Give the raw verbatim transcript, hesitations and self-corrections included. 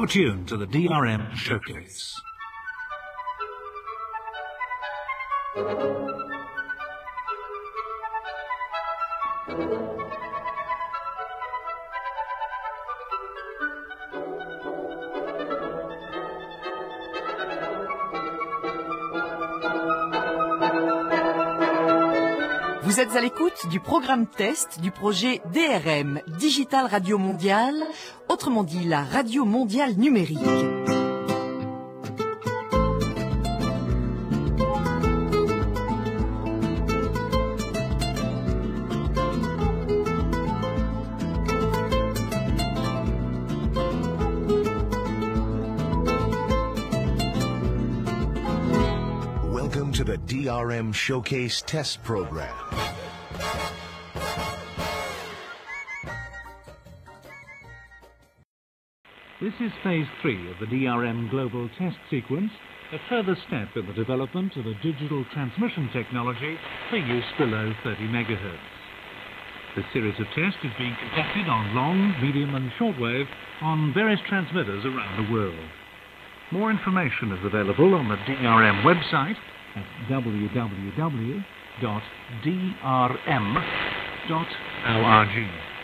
You're tuned to the D R M Showcase. Vous êtes à l'écoute du programme test du projet D R M, Digital Radio Mondiale, autrement dit la radio mondiale numérique. Welcome to the D R M Showcase Test Program. This is phase three of the D R M Global Test Sequence, a further step in the development of a digital transmission technology for use below thirty megahertz. This series of tests is being conducted on long, medium and shortwave on various transmitters around the world. More information is available on the D R M website at w w w dot d r m dot org.